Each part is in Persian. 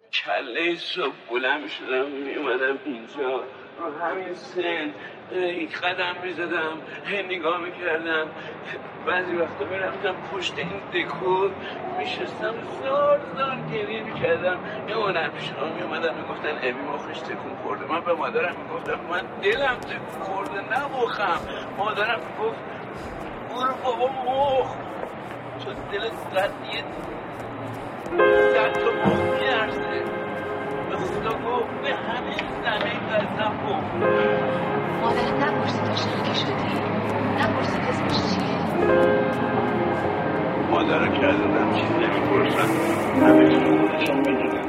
کله صبح بلند میشدم میومدم اینجا رو همین سن یک قدم میزدم نگاه میکردم. بعضی وقتا میرفتم پشت این دکور میشستم زار گریه میکردم. میمونم پیش رو میومدم میگفتن ابی مخش تکون خورده. من به مادرم میگفتم من دلم تکون خورده نبخم. مادرم میگفت برو بابا مخ، چون دلت قدیه 100 تا مخ میارزه. به خدا گفت به همین زمین قدم بخ. مادرت نپرسید تو چه شدی؟ نپرسید اسمش چیه؟ مادرم که ازدم چیز نمیپرسن، همه چیز خودشون میدونن.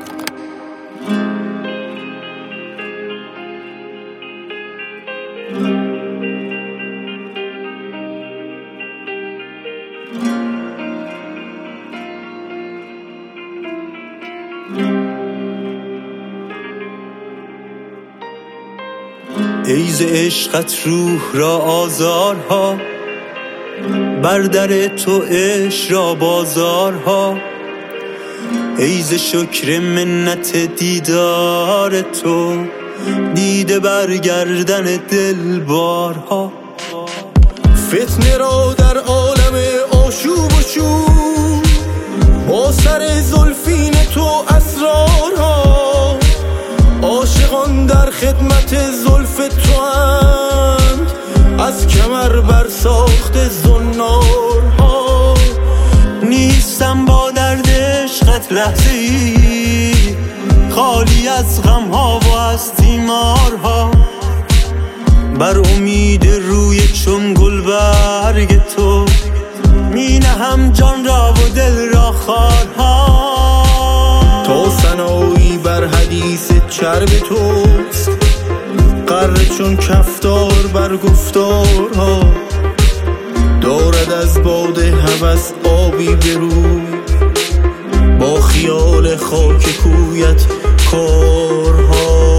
ای ز عشقت روح را آزارها، بر در تو عشق را بازارها. ای ز شکر منت دیدار تو، دیده بر گردن دل بارها. فتنه را در عالم آشوب و شور، با سر زلفین تو اسرارها. عاشقان در خدمت زلف تو اند، از کمر بر ساخت زنارها. نیستم با درد عشقت لحظه ای، خالی از غمها و از تیمارها. بر امید روی چون گل برگ تو، می نهم جان را و دل را خارها. تا سنایی بر حدیث چرب توست، قره چون کفتار بر گفتارها. دارد از باد هوس آبی برو، با خیال خاک کویت کارها.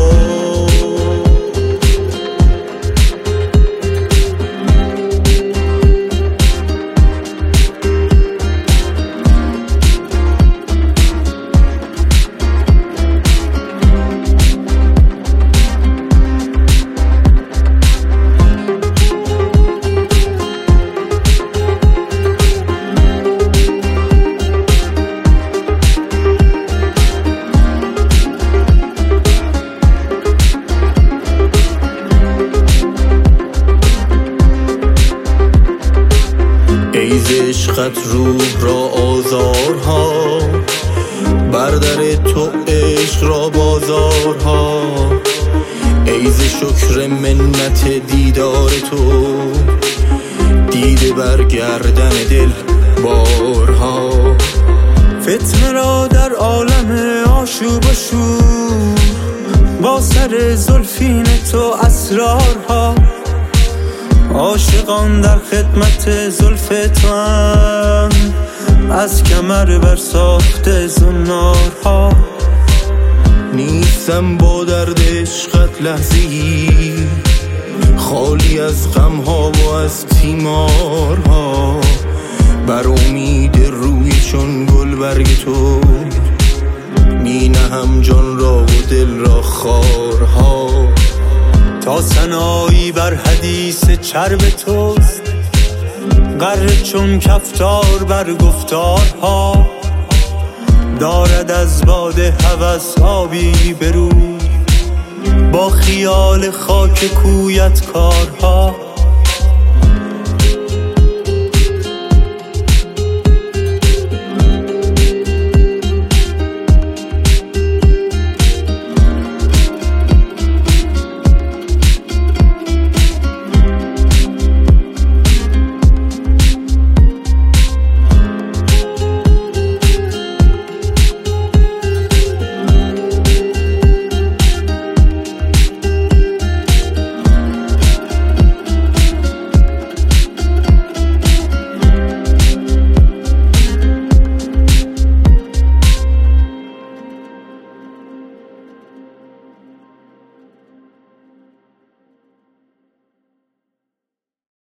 ای ز عشقت روح را آزارها، بر در تو عشق را بازارها. ای ز شکر منت دیدار تو، دیده بر گردن دل بارها. فتنه را در عالم آشوب و شور، با سر زلفین تو اسرارها. عاشقان در خدمت زلف تو اند، از کمر بر ساخت زنارها. نیستم با درد عشقت لحظه‌ای، خالی از غمها و از تیمارها. بر امید روی چون گل برگ تو، می نهم جان را و دل را خارها. تا سنایی بر حدیث چرب توست، قره چون کفتار بر گفتارها. دارد از باد هوس آبی برو، با خیال خاک کویت کارها.